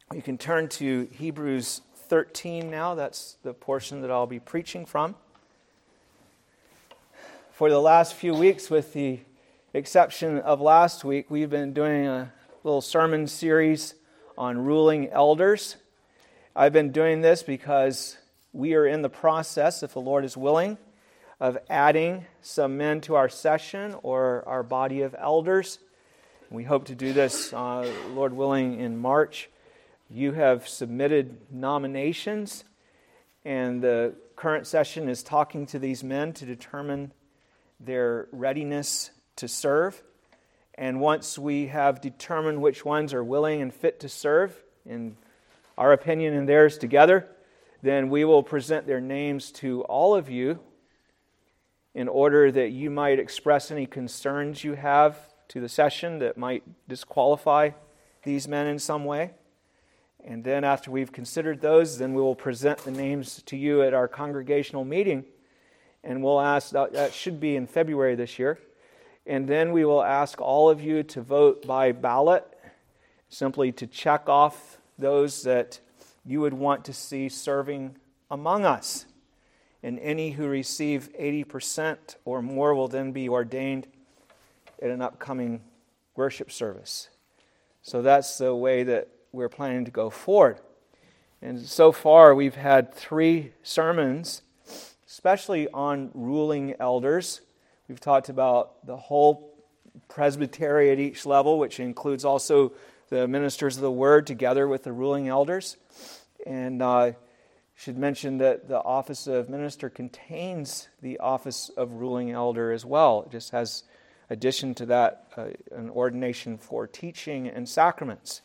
You can turn to Hebrews 13 now. That's the portion that I'll be preaching from. For the last few weeks, with the exception of last week, we've been doing a little sermon series on ruling elders. I've been doing this because we are in the process, if the Lord is willing, of adding some men to our session or our body of elders. We hope to do this, Lord willing, in March. You have submitted nominations, and the current session is talking to these men to determine their readiness to serve. And once we have determined which ones are willing and fit to serve, in our opinion and theirs together, then we will present their names to all of you in order that you might express any concerns you have to the session that might disqualify these men in some way. And then after we've considered those, then we will present the names to you at our congregational meeting. And we'll ask, that should be in February this year. And then we will ask all of you to vote by ballot, simply to check off those that you would want to see serving among us. And any who receive 80% or more will then be ordained at an upcoming worship service. So that's the way that we're planning to go forward. And so far we've had 3 sermons, especially on ruling elders. We've talked about the whole presbytery at each level, which includes also the ministers of the word together with the ruling elders. And I should mention that the office of minister contains the office of ruling elder as well. It just has, addition to that, an ordination for teaching and sacraments.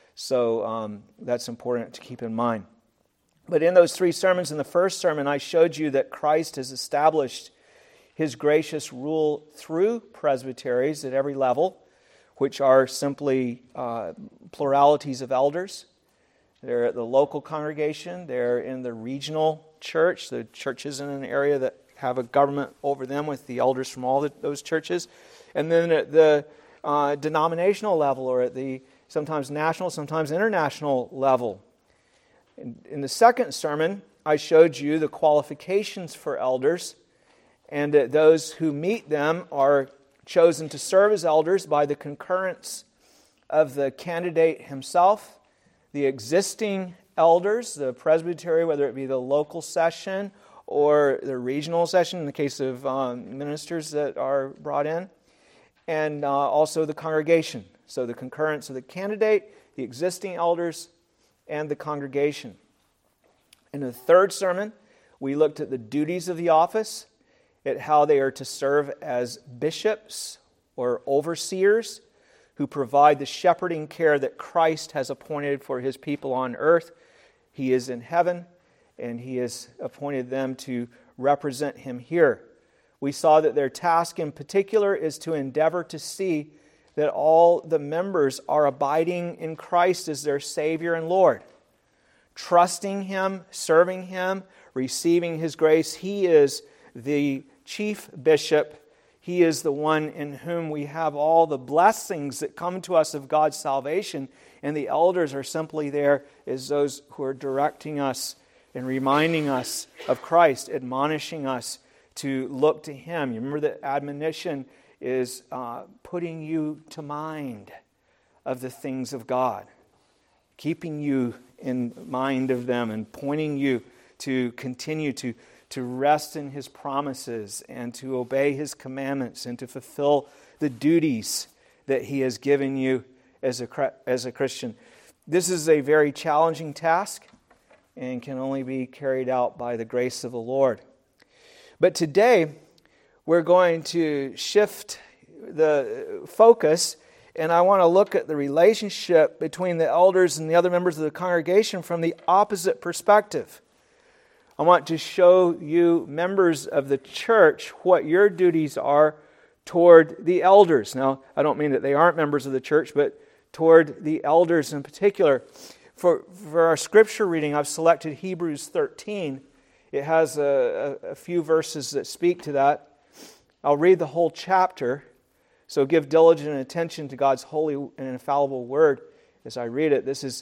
So that's important to keep in mind. But in those 3 sermons, in the first sermon, I showed you that Christ has established His gracious rule through presbyteries at every level, which are simply pluralities of elders. They're at the local congregation, they're in the regional church, the churches in an area that have a government over them with the elders from all those churches. And then at the denominational level, or at the sometimes national, sometimes international level. In the second sermon, I showed you the qualifications for elders, and that those who meet them are chosen to serve as elders by the concurrence of the candidate himself, the existing elders, the presbytery, whether it be the local session or the regional session in the case of ministers that are brought in, and also the congregation. So the concurrence of the candidate, the existing elders, and the congregation. In the third sermon, we looked at the duties of the office, at how they are to serve as bishops or overseers who provide the shepherding care that Christ has appointed for His people on earth. He is in heaven, and He has appointed them to represent Him here. We saw that their task in particular is to endeavor to see that all the members are abiding in Christ as their Savior and Lord, trusting Him, serving Him, receiving His grace. He is the chief bishop. He is the one in whom we have all the blessings that come to us of God's salvation, and the elders are simply there as those who are directing us and reminding us of Christ, admonishing us to look to Him. You remember that admonition is putting you to mind of the things of God, keeping you in mind of them and pointing you to continue to rest in His promises and to obey His commandments and to fulfill the duties that He has given you as a Christian. This is a very challenging task and can only be carried out by the grace of the Lord. But today, we're going to shift the focus, and I want to look at the relationship between the elders and the other members of the congregation from the opposite perspective. I want to show you, members of the church, what your duties are toward the elders. Now, I don't mean that they aren't members of the church, but toward the elders in particular. For our scripture reading, I've selected Hebrews 13. It has a few verses that speak to that. I'll read the whole chapter, so give diligent attention to God's holy and infallible word as I read it. This is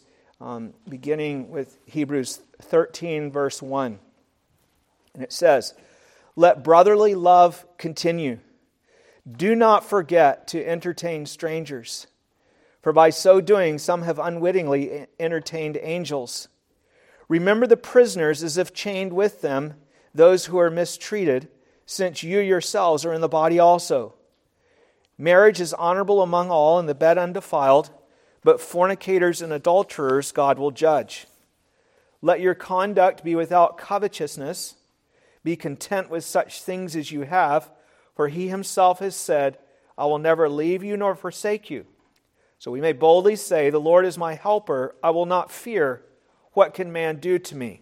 beginning with Hebrews 13, verse 1. And it says, "Let brotherly love continue. Do not forget to entertain strangers, for by so doing some have unwittingly entertained angels. Remember the prisoners as if chained with them, those who are mistreated, since you yourselves are in the body also. Marriage is honorable among all, and the bed undefiled, but fornicators and adulterers God will judge. Let your conduct be without covetousness. Be content with such things as you have, for He Himself has said, I will never leave you nor forsake you. So we may boldly say, the Lord is my helper. I will not fear. What can man do to me?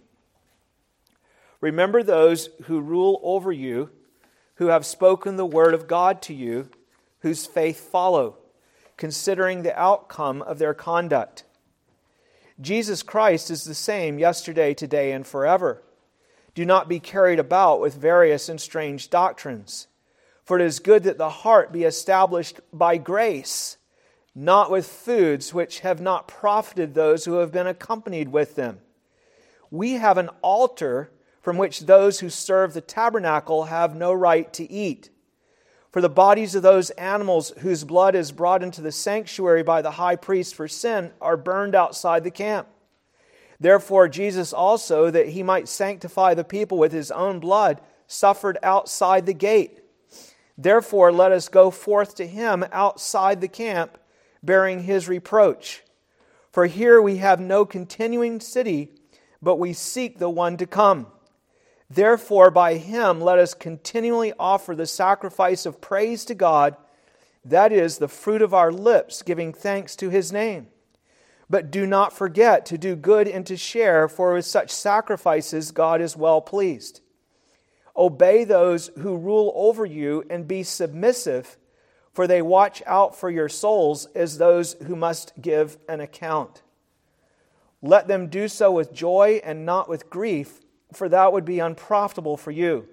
Remember those who rule over you, who have spoken the word of God to you, whose faith follow, considering the outcome of their conduct. Jesus Christ is the same yesterday, today, and forever. Do not be carried about with various and strange doctrines, for it is good that the heart be established by grace, not with foods which have not profited those who have been accompanied with them. We have an altar from which those who serve the tabernacle have no right to eat. For the bodies of those animals whose blood is brought into the sanctuary by the high priest for sin are burned outside the camp. Therefore Jesus also, that He might sanctify the people with His own blood, suffered outside the gate. Therefore let us go forth to Him outside the camp, bearing His reproach. For here we have no continuing city, but we seek the one to come. Therefore by Him let us continually offer the sacrifice of praise to God, that is, the fruit of our lips, giving thanks to His name. But do not forget to do good and to share, for with such sacrifices God is well pleased. Obey those who rule over you and be submissive, for they watch out for your souls as those who must give an account. Let them do so with joy and not with grief, for that would be unprofitable for you.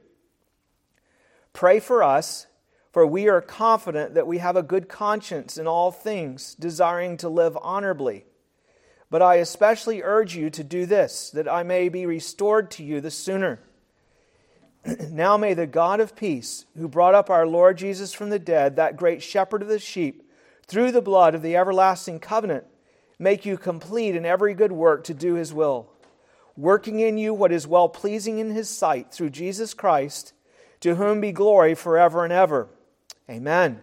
Pray for us, for we are confident that we have a good conscience in all things, desiring to live honorably. But I especially urge you to do this, that I may be restored to you the sooner. Now may the God of peace, who brought up our Lord Jesus from the dead, that great shepherd of the sheep, through the blood of the everlasting covenant, make you complete in every good work to do His will, working in you what is well-pleasing in His sight, through Jesus Christ, to whom be glory forever and ever. Amen.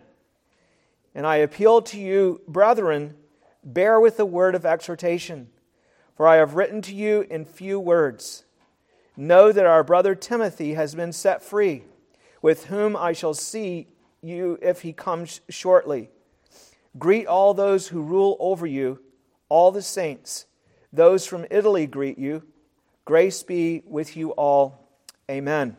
And I appeal to you, brethren, bear with the word of exhortation, for I have written to you in few words. Know that our brother Timothy has been set free, with whom I shall see you if he comes shortly. Greet all those who rule over you, all the saints. Those from Italy greet you. Grace be with you all. Amen.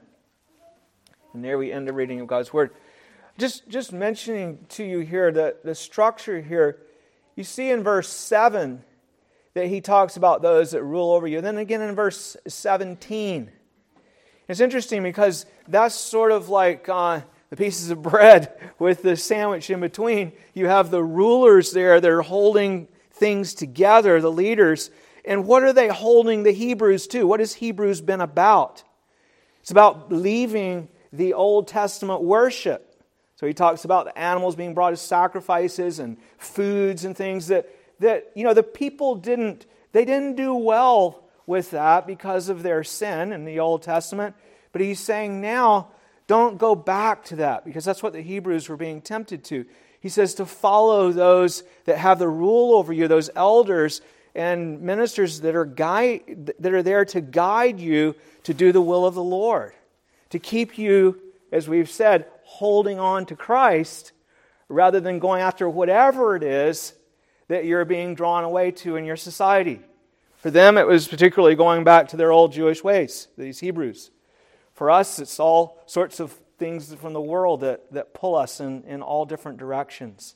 And there we end the reading of God's Word. Just mentioning to you here that the structure here, you see in verse 7 that he talks about those that rule over you. Then again in verse 17. It's interesting because that's sort of like the pieces of bread with the sandwich in between. You have the rulers there that are holding things together, the leaders. And what are they holding the Hebrews to? What has Hebrews been about? It's about leaving the Old Testament worship. So he talks about the animals being brought as sacrifices and foods and things that the people didn't do well with that because of their sin in the Old Testament. But he's saying now, don't go back to that, because that's what the Hebrews were being tempted to. He says to follow those that have the rule over you, those elders and ministers that are there to guide you to do the will of the Lord, to keep you, as we've said, holding on to Christ rather than going after whatever it is that you're being drawn away to in your society. For them, it was particularly going back to their old Jewish ways, these Hebrews. For us, it's all sorts of things from the world that pull us in all different directions.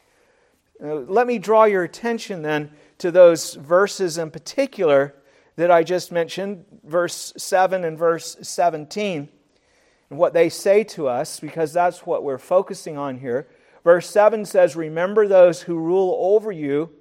Let me draw your attention then to those verses in particular that I just mentioned, verse 7 and verse 17, and what they say to us, because that's what we're focusing on here. Verse 7 says, remember those who rule over you,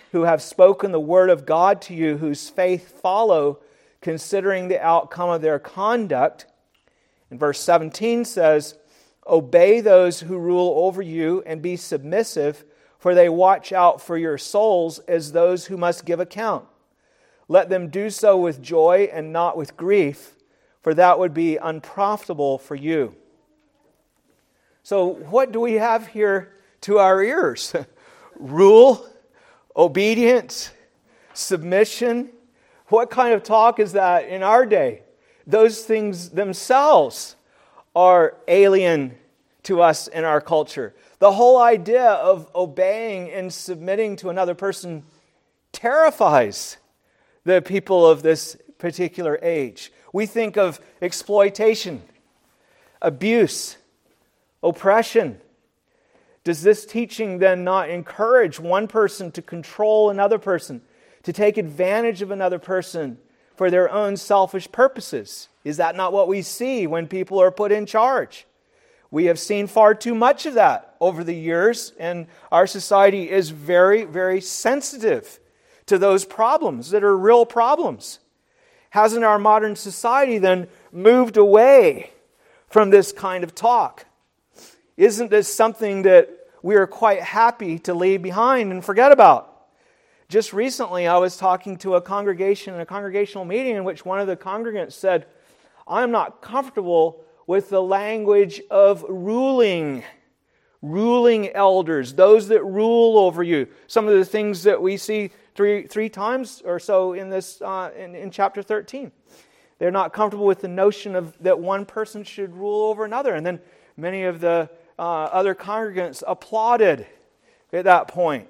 who have spoken the word of God to you, whose faith follow, considering the outcome of their conduct. And verse 17 says, obey those who rule over you and be submissive, for they watch out for your souls as those who must give account. Let them do so with joy and not with grief, for that would be unprofitable for you. So what do we have here to our ears? Rule, obedience, submission. What kind of talk is that in our day? Those things themselves are alien to us in our culture. The whole idea of obeying and submitting to another person terrifies the people of this particular age. We think of exploitation, abuse, oppression. Does this teaching then not encourage one person to control another person, to take advantage of another person for their own selfish purposes? Is that not what we see when people are put in charge? We have seen far too much of that over the years, and our society is very, very sensitive to those problems that are real problems. Hasn't our modern society then moved away from this kind of talk? Isn't this something that we are quite happy to leave behind and forget about? Just recently, I was talking to a congregation in a congregational meeting in which one of the congregants said, I'm not comfortable with the language of ruling elders, those that rule over you. Some of the things that we see three times or so in this in chapter 13. They're not comfortable with the notion of that one person should rule over another. And then many of the other congregants applauded at that point.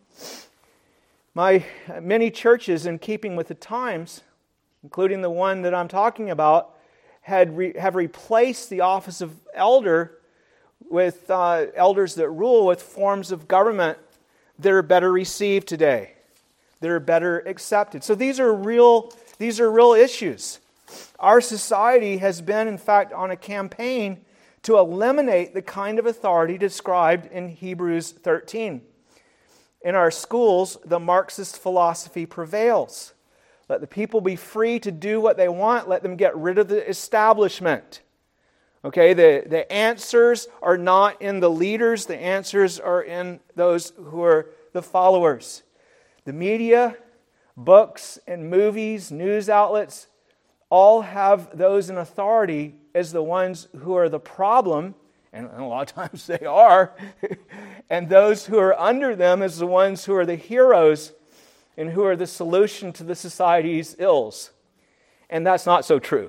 Many churches, in keeping with the times, including the one that I'm talking about, have replaced the office of elder with elders that rule with forms of government that are better received today, that are better accepted. So these are real issues. Our society has been, in fact, on a campaign to eliminate the kind of authority described in Hebrews 13. In our schools, the Marxist philosophy prevails. Let the people be free to do what they want. Let them get rid of the establishment. Okay, the answers are not in the leaders. The answers are in those who are the followers. The media, books, and movies, news outlets, all have those in authority as the ones who are the problem, and a lot of times they are, and those who are under them as the ones who are the heroes and who are the solution to the society's ills. And that's not so true.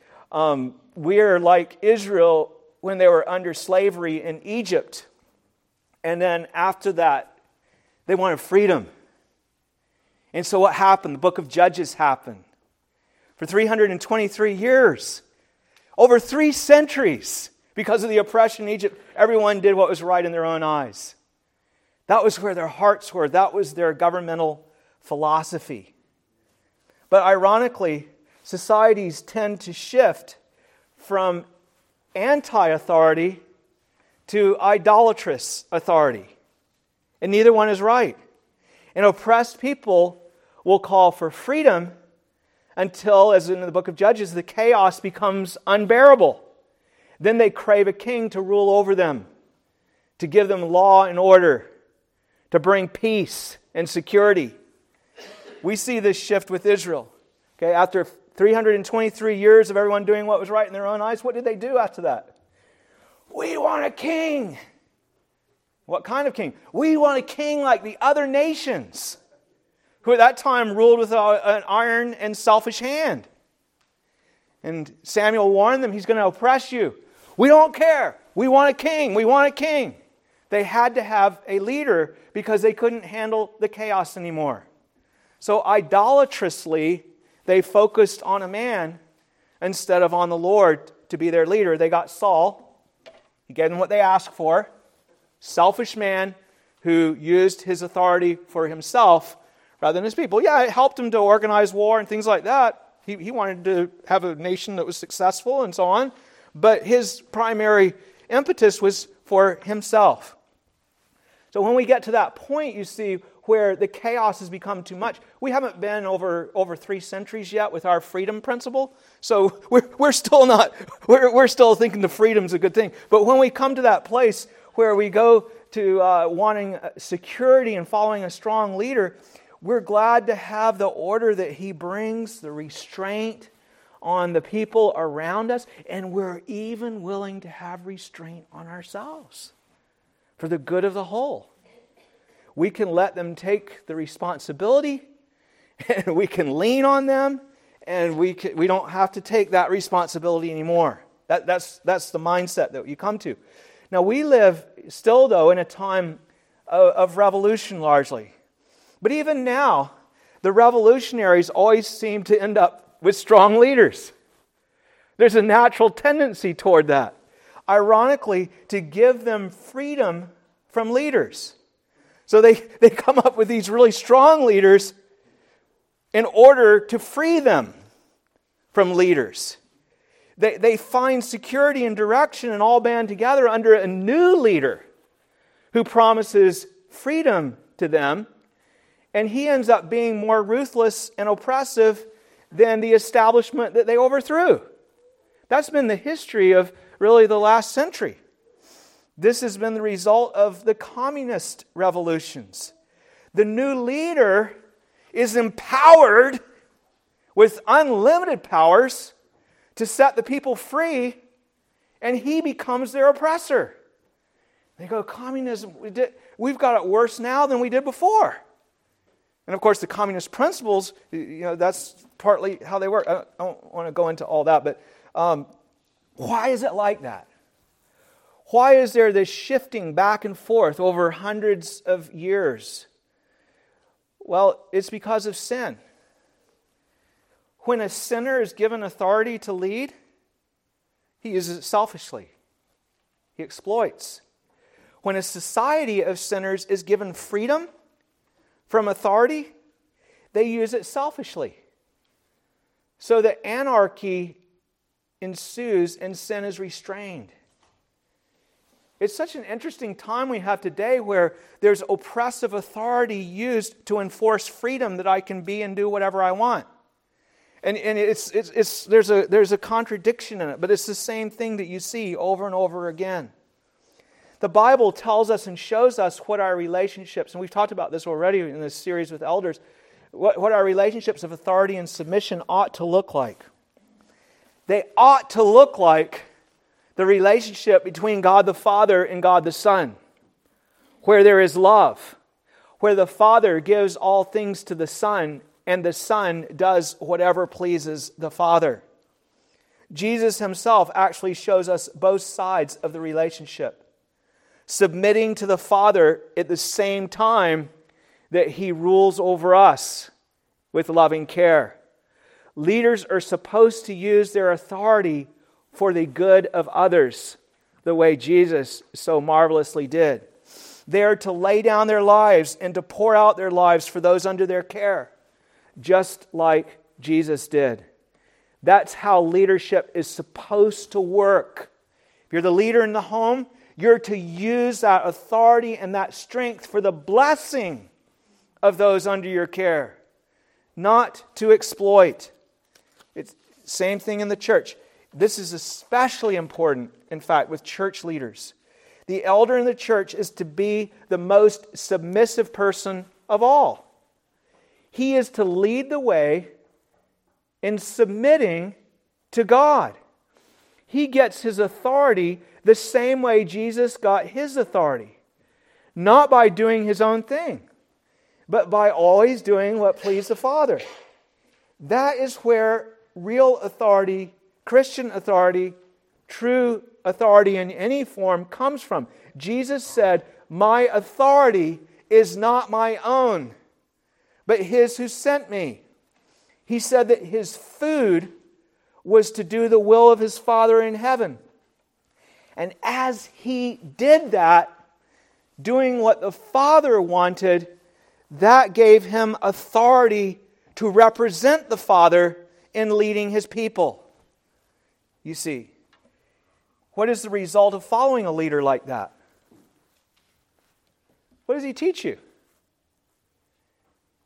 We are like Israel when they were under slavery in Egypt. And then after that, they wanted freedom. And so what happened? The book of Judges happened. For 323 years, over 3 centuries, because of the oppression in Egypt, everyone did what was right in their own eyes. That was where their hearts were. That was their governmental philosophy. But ironically, societies tend to shift from anti-authority to idolatrous authority. And neither one is right. And oppressed people will call for freedom until, as in the book of Judges, the chaos becomes unbearable. Then they crave a king to rule over them, to give them law and order, to bring peace and security. We see this shift with Israel. Okay, after 323 years of everyone doing what was right in their own eyes, what did they do after that? We want a king. What kind of king? We want a king like the other nations, who at that time ruled with an iron and selfish hand. And Samuel warned them, he's going to oppress you. We don't care. We want a king. We want a king. They had to have a leader because they couldn't handle the chaos anymore. So idolatrously, they focused on a man instead of on the Lord to be their leader. They got Saul. He gave them what they asked for. Selfish man who used his authority for himself rather than his people. Yeah, it helped him to organize war and things like that. He wanted to have a nation that was successful and so on. But his primary impetus was for himself. So when we get to that point, you see, where the chaos has become too much. We haven't been over 3 centuries yet with our freedom principle, so we're still not, we're still thinking the freedom's a good thing. But when we come to that place where we go to wanting security and following a strong leader, we're glad to have the order that he brings, the restraint on the people around us, and we're even willing to have restraint on ourselves for the good of the whole. We can let them take the responsibility, and we can lean on them, and we don't have to take that responsibility anymore. That's the mindset that you come to. Now, we live still, though, in a time of revolution largely. But even now, the revolutionaries always seem to end up with strong leaders. There's a natural tendency toward that. Ironically, to give them freedom from leaders. So they come up with these really strong leaders in order to free them from leaders. They find security and direction and all band together under a new leader who promises freedom to them, and he ends up being more ruthless and oppressive than the establishment that they overthrew. That's been the history of really the last century. This has been the result of the communist revolutions. The new leader is empowered with unlimited powers to set the people free, and he becomes their oppressor. They go, communism, we've got it worse now than we did before. And of course, the communist principles, that's partly how they work. I don't want to go into all that, but why is it like that? Why is there this shifting back and forth over hundreds of years? Well, it's because of sin. When a sinner is given authority to lead, he uses it selfishly. He exploits. When a society of sinners is given freedom from authority, they use it selfishly. So that anarchy ensues and sin is restrained. It's such an interesting time we have today where there's oppressive authority used to enforce freedom that I can be and do whatever I want. And there's a contradiction in it, but it's the same thing that you see over and over again. The Bible tells us and shows us what our relationships, and we've talked about this already in this series with elders, what our relationships of authority and submission ought to look like. They ought to look like the relationship between God the Father and God the Son, where there is love, where the Father gives all things to the Son, and the Son does whatever pleases the Father. Jesus himself actually shows us both sides of the relationship, submitting to the Father at the same time that he rules over us with loving care. Leaders are supposed to use their authority for the good of others, the way Jesus so marvelously did. They are to lay down their lives and to pour out their lives for those under their care, just like Jesus did. That's how leadership is supposed to work. If you're the leader in the home, you're to use that authority and that strength for the blessing of those under your care, not to exploit. It's the same thing in the church. This is especially important, in fact, with church leaders. The elder in the church is to be the most submissive person of all. He is to lead the way in submitting to God. He gets his authority the same way Jesus got his authority. Not by doing his own thing, but by always doing what pleased the Father. That is where real authority, Christian authority, true authority in any form comes from. Jesus said, "My authority is not my own, but his who sent me." He said that his food was to do the will of his Father in heaven. And as he did that, doing what the Father wanted, that gave him authority to represent the Father in leading his people. You see, what is the result of following a leader like that? What does he teach you?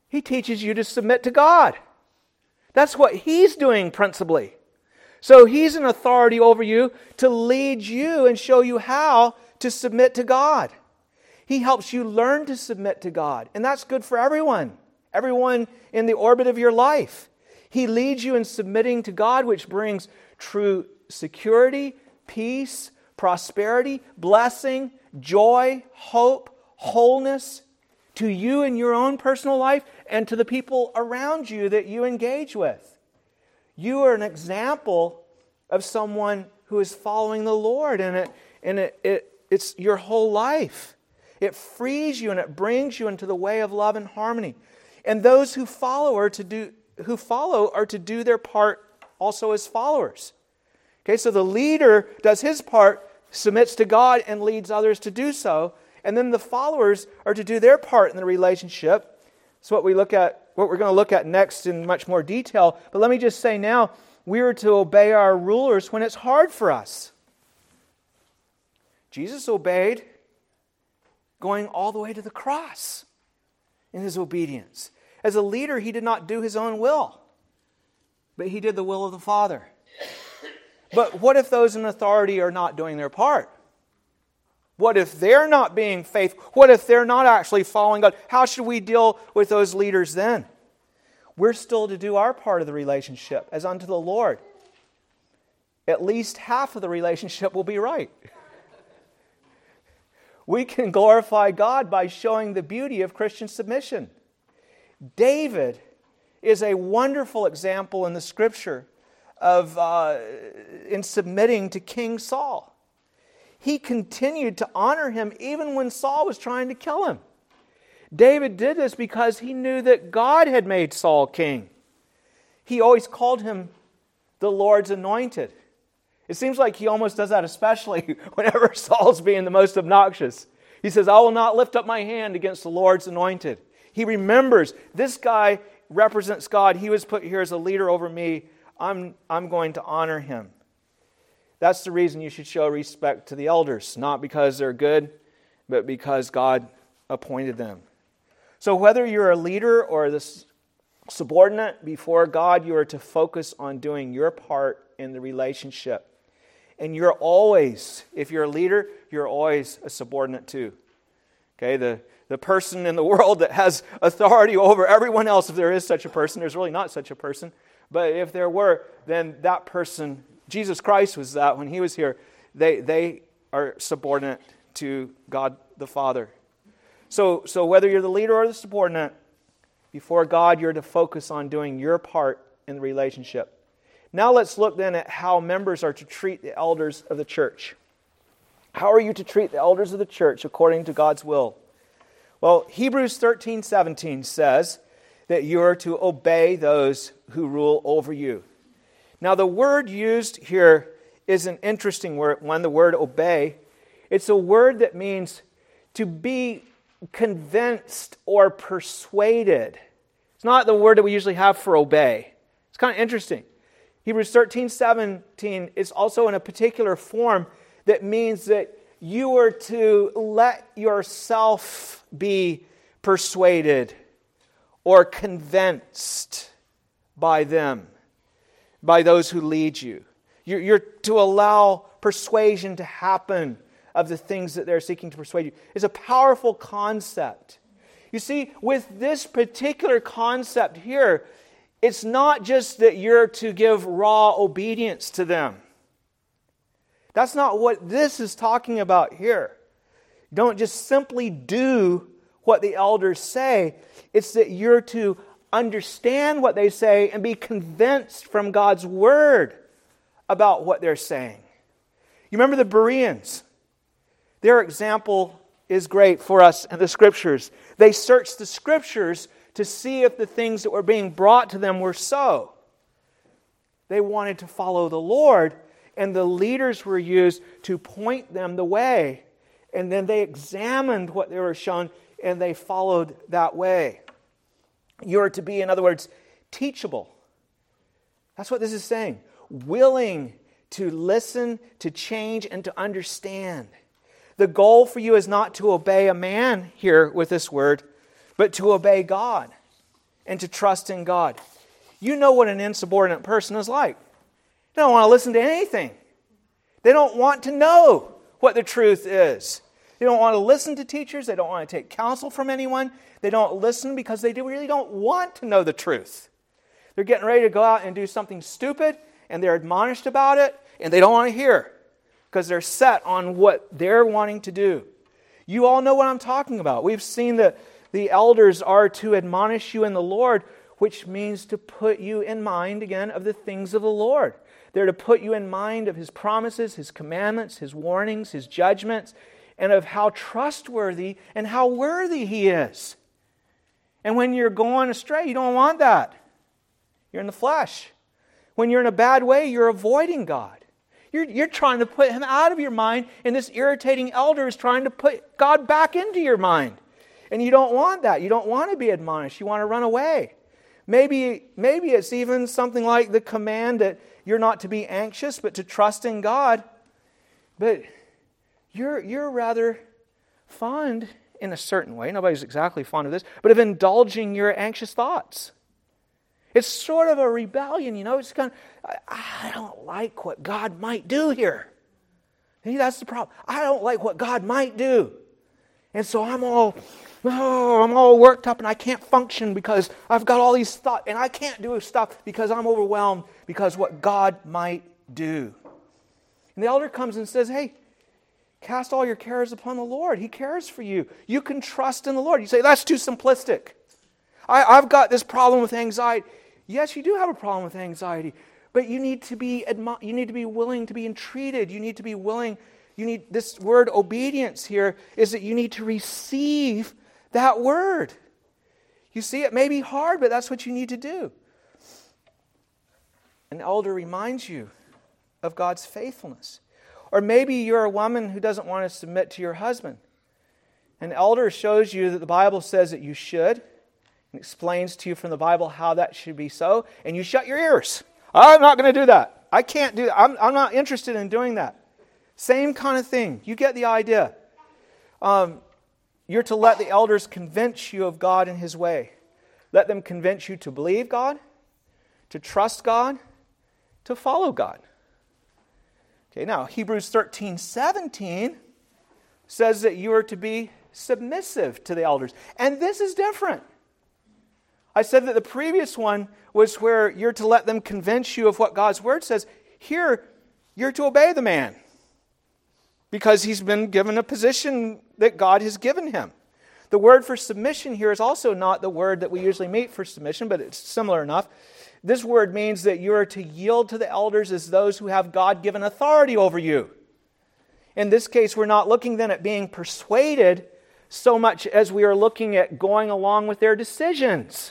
He teaches you to submit to God. That's what He's doing principally. So He's an authority over you to lead you and show you how to submit to God. He helps you learn to submit to God. And that's good for everyone in the orbit of your life. He leads you in submitting to God, which brings true security, peace, prosperity, blessing, joy, hope, wholeness to you in your own personal life and to the people around you that you engage with. You are an example of someone who is following the Lord, and it's your whole life. It frees you and it brings you into the way of love and harmony. And those who follow are to do their part also as followers. Okay, so the leader does his part, submits to God, and leads others to do so. And then the followers are to do their part in the relationship. It's what we're going to look at next in much more detail. But let me just say now, we are to obey our rulers when it's hard for us. Jesus obeyed going all the way to the cross in His obedience. As a leader, He did not do His own will, but He did the will of the Father. But what if those in authority are not doing their part? What if they're not being faithful? What if they're not actually following God? How should we deal with those leaders then? We're still to do our part of the relationship as unto the Lord. At least half of the relationship will be right. We can glorify God by showing the beauty of Christian submission. David is a wonderful example in the Scripture of in submitting to King Saul. He continued to honor him even when Saul was trying to kill him. David did this because he knew that God had made Saul king. He always called him the Lord's anointed. It seems like he almost does that especially whenever Saul's being the most obnoxious. He says, I will not lift up my hand against the Lord's anointed. He remembers, this guy represents God. He was put here as a leader over me. I'm going to honor him. That's the reason you should show respect to the elders, not because they're good, but because God appointed them. So whether you're a leader or the subordinate before God, you are to focus on doing your part in the relationship. And you're always, if you're a leader, you're always a subordinate too. Okay, the person in the world that has authority over everyone else, if there is such a person, there's really not such a person, but if there were, then that person, Jesus Christ was that when He was here, they are subordinate to God the Father. So whether you're the leader or the subordinate, before God, you're to focus on doing your part in the relationship. Now let's look then at how members are to treat the elders of the church. How are you to treat the elders of the church according to God's will? Well, Hebrews 13:17 says that you are to obey those who rule over you. Now the word used here is an interesting word, the word obey. It's a word that means to be convinced or persuaded. It's not the word that we usually have for obey. It's kind of interesting. Hebrews 13:17 is also in a particular form that means that you are to let yourself be persuaded or convinced by them, by those who lead you. You're to allow persuasion to happen of the things that they're seeking to persuade you. It's a powerful concept. You see, with this particular concept here, it's not just that you're to give raw obedience to them. That's not what this is talking about here. Don't just simply do what the elders say. It's that you're to understand what they say and be convinced from God's Word about what they're saying. You remember the Bereans? Their example is great for us in the Scriptures. They searched the Scriptures to see if the things that were being brought to them were so. They wanted to follow the Lord, and the leaders were used to point them the way. And then they examined what they were shown, and they followed that way. You are to be, in other words, teachable. That's what this is saying. Willing to listen, to change, and to understand. The goal for you is not to obey a man here with this word, but to obey God. and to trust in God. You know what an insubordinate person is like. They don't want to listen to anything. They don't want to know what the truth is. They don't want to listen to teachers. They don't want to take counsel from anyone. They don't listen because they really don't want to know the truth. They're getting ready to go out and do something stupid, and they're admonished about it, and they don't want to hear because they're set on what they're wanting to do. You all know what I'm talking about. We've seen that the elders are to admonish you in the Lord, which means to put you in mind, again, of the things of the Lord. They're to put you in mind of His promises, His commandments, His warnings, His judgments, and of how trustworthy and how worthy He is. And when you're going astray, you don't want that. You're in the flesh. When you're in a bad way, you're avoiding God. You're trying to put Him out of your mind, and this irritating elder is trying to put God back into your mind. And you don't want that. You don't want to be admonished. You want to run away. Maybe it's even something like the command that you're not to be anxious, but to trust in God. But you're rather fond, in a certain way, nobody's exactly fond of this, but of indulging your anxious thoughts. It's sort of a rebellion, It's kind of, I don't like what God might do here. See, that's the problem. I don't like what God might do. And so I'm all worked up and I can't function because I've got all these thoughts and I can't do stuff because I'm overwhelmed because what God might do. And the elder comes and says, hey, cast all your cares upon the Lord. He cares for you. You can trust in the Lord. You say, that's too simplistic. I've got this problem with anxiety. Yes, you do have a problem with anxiety, but you need to be willing to be entreated. You need to be willing. You need this word obedience here is that you need to receive that word. You see, it may be hard, but that's what you need to do. An elder reminds you of God's faithfulness. Or maybe you're a woman who doesn't want to submit to your husband. An elder shows you that the Bible says that you should, and explains to you from the Bible how that should be so, and you shut your ears. I'm not going to do that. I can't do that. I'm not interested in doing that. Same kind of thing. You get the idea. You're to let the elders convince you of God and His way. Let them convince you to believe God, to trust God, to follow God. Okay, now Hebrews 13:17 says that you are to be submissive to the elders. And this is different. I said that the previous one was where you're to let them convince you of what God's Word says. Here, you're to obey the man because he's been given a position that God has given him. The word for submission here is also not the word that we usually meet for submission, but it's similar enough. This word means that you are to yield to the elders as those who have God-given authority over you. In this case, we're not looking then at being persuaded so much as we are looking at going along with their decisions.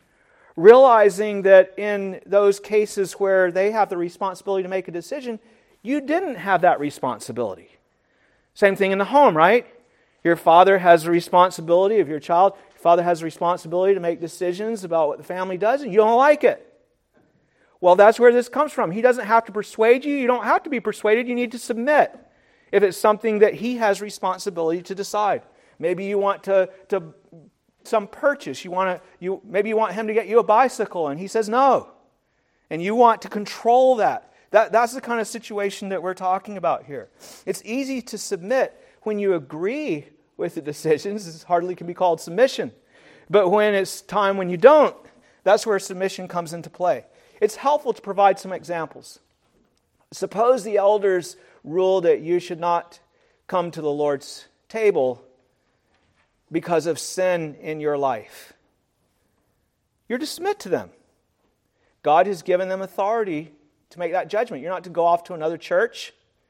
Realizing that in those cases where they have the responsibility to make a decision, you didn't have that responsibility. Same thing in the home, right? Your father has the responsibility of your child. Your father has the responsibility to make decisions about what the family does, and you don't like it. Well, that's where this comes from. He doesn't have to persuade you. You don't have to be persuaded. You need to submit if it's something that he has responsibility to decide. Maybe you want to some purchase. Maybe you want him to get you a bicycle, and he says no. And you want to control that. That's the kind of situation that we're talking about here. It's easy to submit when you agree with the decisions. It hardly can be called submission. But when it's time when you don't, that's where submission comes into play. It's helpful to provide some examples. Suppose the elders rule that you should not come to the Lord's table because of sin in your life. You're to submit to them. God has given them authority to make that judgment. You're not to go off to another church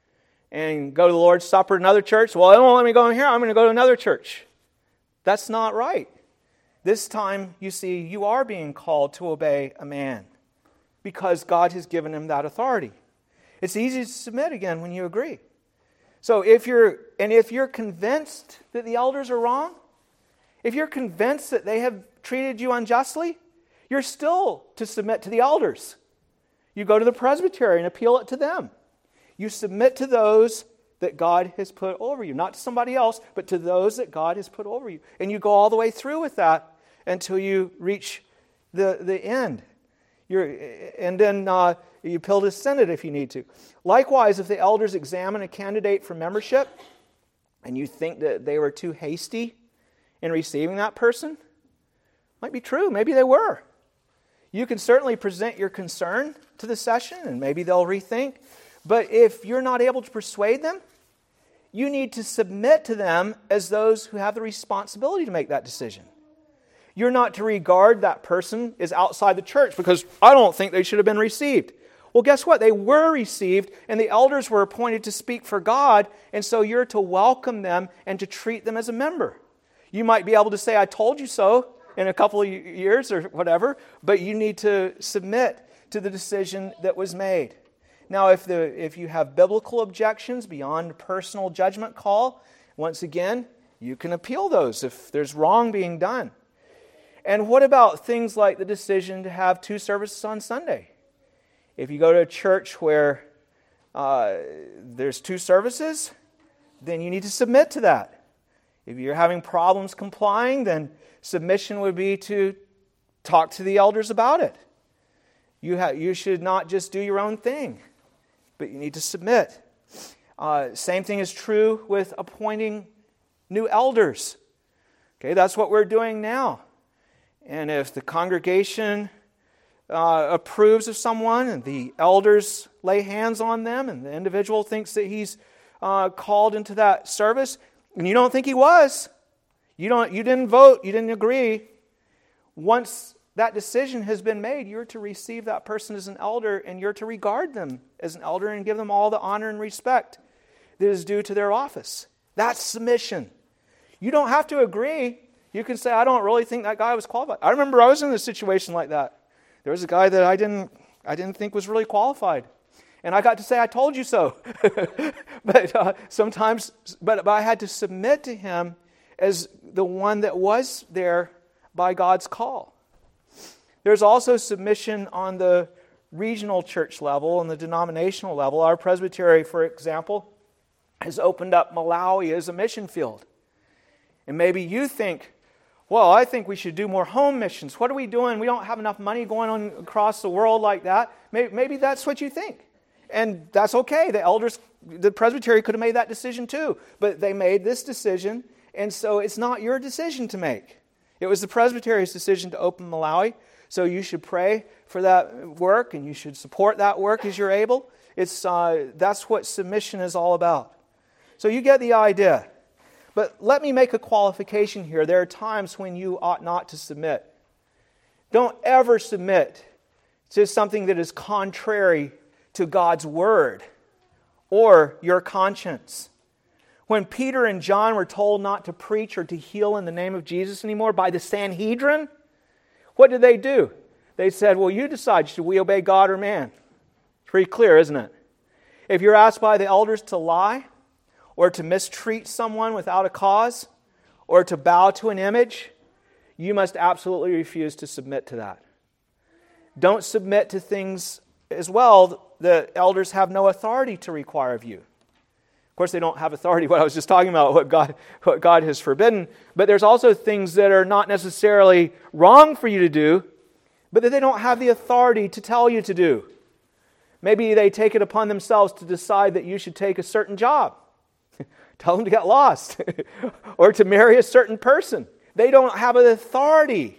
and go to the Lord's Supper at another church. Well, they won't let me go in here. I'm going to go to another church. That's not right. This time, you see, you are being called to obey a man because God has given him that authority. It's easy to submit again when you agree. So if you're convinced that the elders are wrong, if you're convinced that they have treated you unjustly, you're still to submit to the elders. You go to the presbytery and appeal it to them. You submit to those that God has put over you. Not to somebody else, but to those that God has put over you. And you go all the way through with that until you reach the end. And then you appeal to the Senate if you need to. Likewise, if the elders examine a candidate for membership and you think that they were too hasty in receiving that person, might be true. Maybe they were. You can certainly present your concern to the session and maybe they'll rethink. But if you're not able to persuade them, you need to submit to them as those who have the responsibility to make that decision. You're not to regard that person as outside the church because I don't think they should have been received. Well, guess what? They were received and the elders were appointed to speak for God, and so you're to welcome them and to treat them as a member. You might be able to say, I told you so in a couple of years or whatever, but you need to submit to the decision that was made. Now, if you have biblical objections beyond personal judgment call, once again, you can appeal those if there's wrong being done. And what about things like the decision to have 2 services on Sunday? If you go to a church where there's 2 services, then you need to submit to that. If you're having problems complying, then submission would be to talk to the elders about it. You should not just do your own thing, but you need to submit. Same thing is true with appointing new elders. Okay, that's what we're doing now. And if the congregation approves of someone and the elders lay hands on them and the individual thinks that he's called into that service, and you don't think he was, you didn't vote, you didn't agree, once that decision has been made, you're to receive that person as an elder and you're to regard them as an elder and give them all the honor and respect that is due to their office. That's submission. You don't have to agree. You can say, I don't really think that guy was qualified. I remember I was in a situation like that. There was a guy that I didn't think was really qualified. And I got to say, I told you so. But I had to submit to him as the one that was there by God's call. There's also submission on the regional church level and the denominational level. Our presbytery, for example, has opened up Malawi as a mission field. And maybe you think, well, I think we should do more home missions. What are we doing? We don't have enough money going on across the world like that. Maybe that's what you think. And that's okay. The presbytery could have made that decision too. But they made this decision, and so it's not your decision to make. It was the presbytery's decision to open Malawi. So you should pray for that work, and you should support that work as you're able. That's what submission is all about. So you get the idea. But let me make a qualification here. There are times when you ought not to submit. Don't ever submit to something that is contrary to God's word or your conscience. When Peter and John were told not to preach or to heal in the name of Jesus anymore by the Sanhedrin, what did they do? They said, well, you decide, should we obey God or man? It's pretty clear, isn't it? If you're asked by the elders to lie, or to mistreat someone without a cause, or to bow to an image, you must absolutely refuse to submit to that. Don't submit to things as well the elders have no authority to require of you. Of course, they don't have authority, what I was just talking about, what God has forbidden, but there's also things that are not necessarily wrong for you to do, but that they don't have the authority to tell you to do. Maybe they take it upon themselves to decide that you should take a certain job. Tell them to get lost or to marry a certain person. They don't have an authority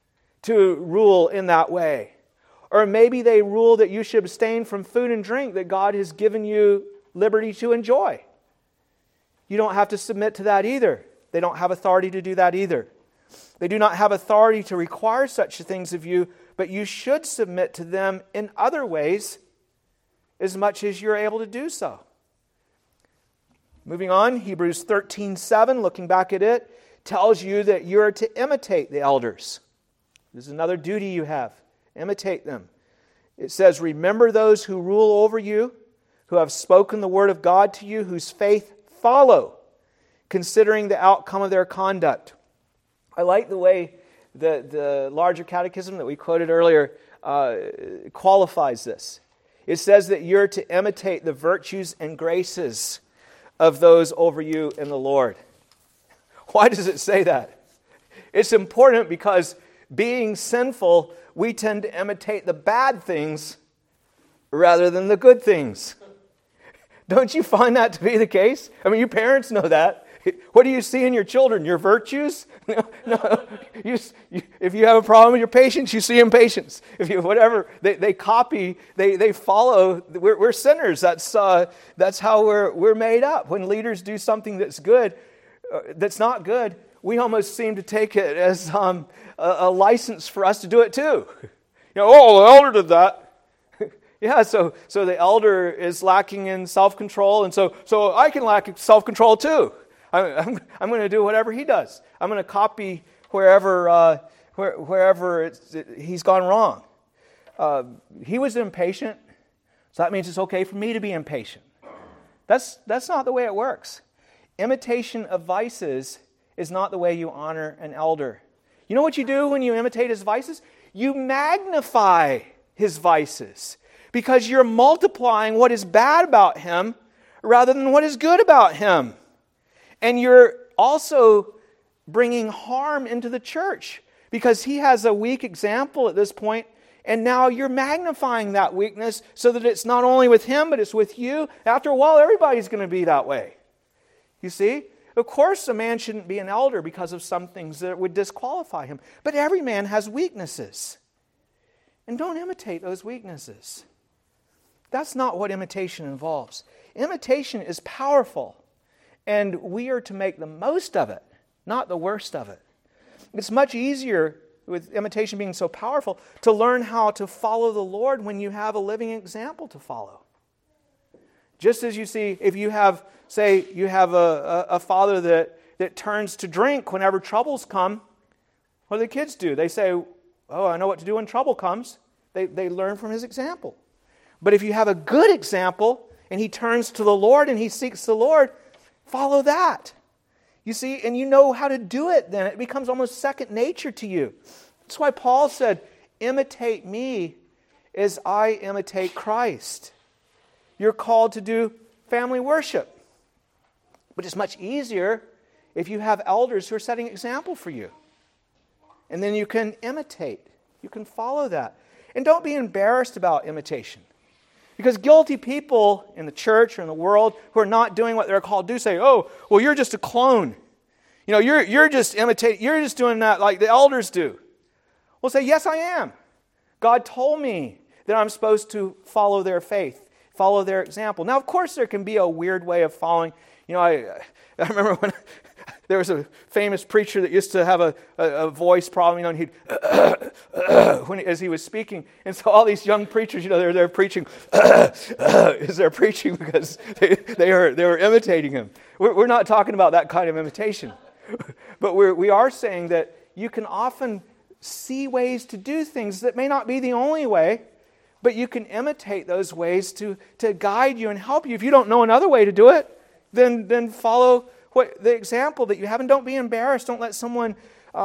to rule in that way. Or maybe they rule that you should abstain from food and drink that God has given you liberty to enjoy. You don't have to submit to that either. They don't have authority to do that either. They do not have authority to require such things of you, but you should submit to them in other ways as much as you're able to do so. Moving on, Hebrews 13:7, looking back at it, tells you that you're to imitate the elders. This is another duty you have. Imitate them. It says, remember those who rule over you, who have spoken the word of God to you, whose faith follow, considering the outcome of their conduct. I like the way the larger catechism that we quoted earlier qualifies this. It says that you're to imitate the virtues and graces of those over you in the Lord. Why does it say that? It's important because being sinful we tend to imitate the bad things rather than the good things. Don't you find that to be the case? I mean, you parents know that. What do you see in your children? Your virtues? No. If you have a problem with your patience, you see impatience. If you whatever, they copy, they follow. We're sinners. That's how we're made up. When leaders do something that's good, that's not good, we almost seem to take it as a license for us to do it too. The elder did that. Yeah, so the elder is lacking in self-control, and so I can lack self-control too. I'm going to do whatever he does. I'm going to copy wherever he's gone wrong. He was impatient, so that means it's okay for me to be impatient. That's not the way it works. Imitation of vices is not the way you honor an elder. You know what you do when you imitate his vices? You magnify his vices because you're multiplying what is bad about him rather than what is good about him. And you're also bringing harm into the church because he has a weak example at this point, and now you're magnifying that weakness so that it's not only with him, but it's with you. After a while, everybody's going to be that way. You see? Of course, a man shouldn't be an elder because of some things that would disqualify him. But every man has weaknesses. And don't imitate those weaknesses. That's not what imitation involves. Imitation is powerful. And we are to make the most of it, not the worst of it. It's much easier, with imitation being so powerful, to learn how to follow the Lord when you have a living example to follow. Just as you see, if you have, say, you have a father that turns to drink whenever troubles come, what do the kids do? They say, oh, I know what to do when trouble comes. They learn from his example. But if you have a good example, and he turns to the Lord and he seeks the Lord, follow that. You see, and you know how to do it then. It becomes almost second nature to you. That's why Paul said, imitate me as I imitate Christ. You're called to do family worship. But it's much easier if you have elders who are setting example for you. And then you can imitate. You can follow that. And don't be embarrassed about imitation. Because guilty people in the church or in the world who are not doing what they're called to do say, oh, well, you're just a clone. You're just imitating, you're just doing that like the elders do. Well, say, yes, I am. God told me that I'm supposed to follow their faith, follow their example. Now, of course, there can be a weird way of following. I remember when there was a famous preacher that used to have a voice problem, and he'd as he was speaking. And so all these young preachers, they're preaching as they're preaching because they were imitating him. We're not talking about that kind of imitation. But we are saying that you can often see ways to do things that may not be the only way, but you can imitate those ways to guide you and help you. If you don't know another way to do it, then follow the example that you have, and don't be embarrassed. Don't let someone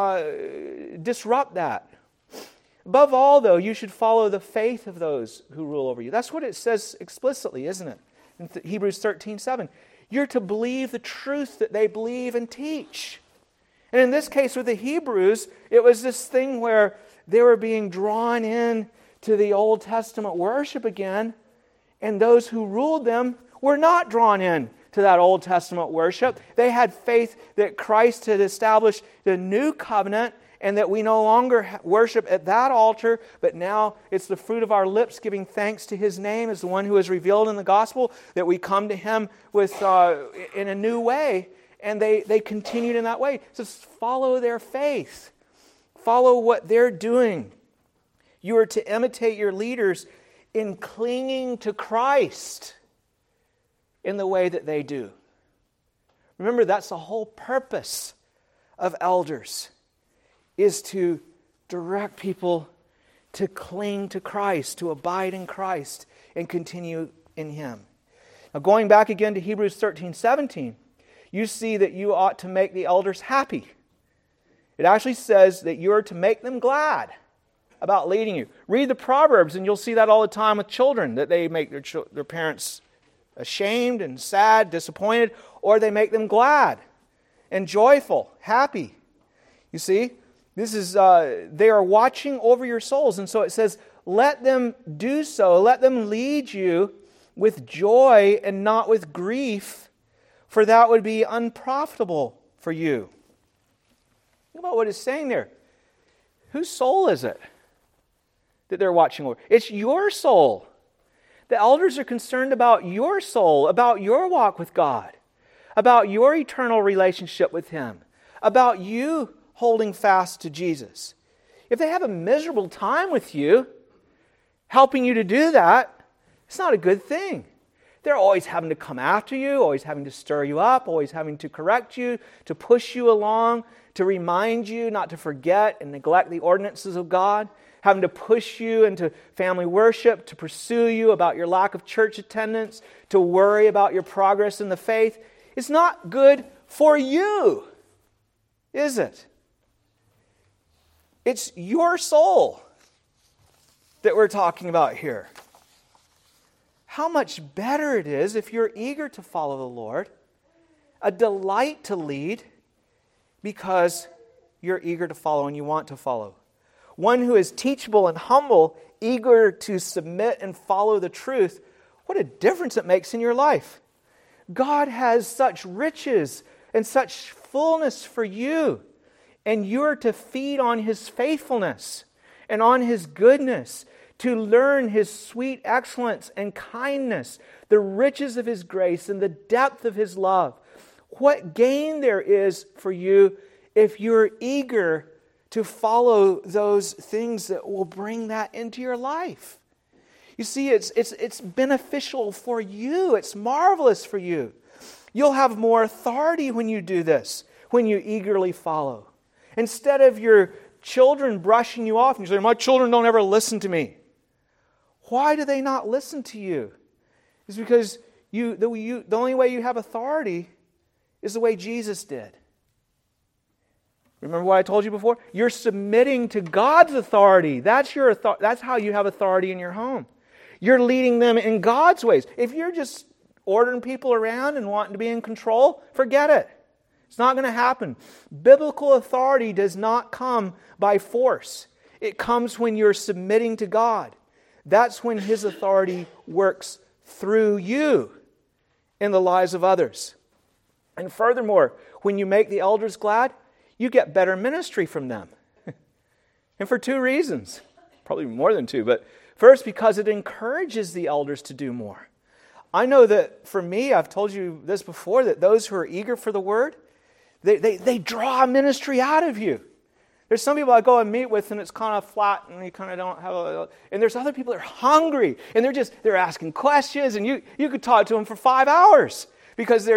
disrupt that. Above all, though, you should follow the faith of those who rule over you. That's what it says explicitly, isn't it? In Hebrews 13:7. You're to believe the truth that they believe and teach. And in this case with the Hebrews, it was this thing where they were being drawn in to the Old Testament worship again, and those who ruled them were not drawn in to that Old Testament worship. They had faith that Christ had established the new covenant and that we no longer worship at that altar, but now it's the fruit of our lips giving thanks to His name as the one who is revealed in the gospel, that we come to Him with in a new way, and they continued in that way. So follow their faith. Follow what they're doing. You are to imitate your leaders in clinging to Christ in the way that they do. Remember, that's the whole purpose of elders, is to direct people to cling to Christ, to abide in Christ, and continue in Him. Now, going back again to Hebrews 13:17, you see that you ought to make the elders happy. It actually says that you are to make them glad about leading you. Read the Proverbs, and you'll see that all the time with children, that they make their parents ashamed and sad, disappointed, or they make them glad and joyful, happy. You see? This is, they are watching over your souls. And so it says, let them do so. Let them lead you with joy and not with grief, for that would be unprofitable for you. Think about what it's saying there. Whose soul is it that they're watching over? It's your soul. The elders are concerned about your soul, about your walk with God, about your eternal relationship with Him, about you holding fast to Jesus. If they have a miserable time with you, helping you to do that, it's not a good thing. They're always having to come after you, always having to stir you up, always having to correct you, to push you along, to remind you not to forget and neglect the ordinances of God, having to push you into family worship, to pursue you about your lack of church attendance, to worry about your progress in the faith. It's not good for you, is it? It's your soul that we're talking about here. How much better it is if you're eager to follow the Lord, a delight to lead because you're eager to follow and you want to follow. One who is teachable and humble, eager to submit and follow the truth. What a difference it makes in your life. God has such riches and such fullness for you, and you're to feed on His faithfulness and on His goodness, to learn His sweet excellence and kindness, the riches of His grace and the depth of His love. What gain there is for you if you're eager to follow those things that will bring that into your life. You see, it's beneficial for you. It's marvelous for you. You'll have more authority when you do this, when you eagerly follow. Instead of your children brushing you off and you say, my children don't ever listen to me. Why do they not listen to you? It's because the only way you have authority is the way Jesus did. Remember what I told you before? You're submitting to God's authority. That's your authority. That's how you have authority in your home. You're leading them in God's ways. If you're just ordering people around and wanting to be in control, forget it. It's not going to happen. Biblical authority does not come by force. It comes when you're submitting to God. That's when His authority works through you in the lives of others. And furthermore, when you make the elders glad, you get better ministry from them. And for two reasons. Probably more than two. But first, because it encourages the elders to do more. I know that for me, I've told you this before, that those who are eager for the Word, they draw ministry out of you. There's some people I go and meet with and it's kind of flat and you kind of don't have and there's other people that are hungry and they're asking questions and you could talk to them for 5 hours because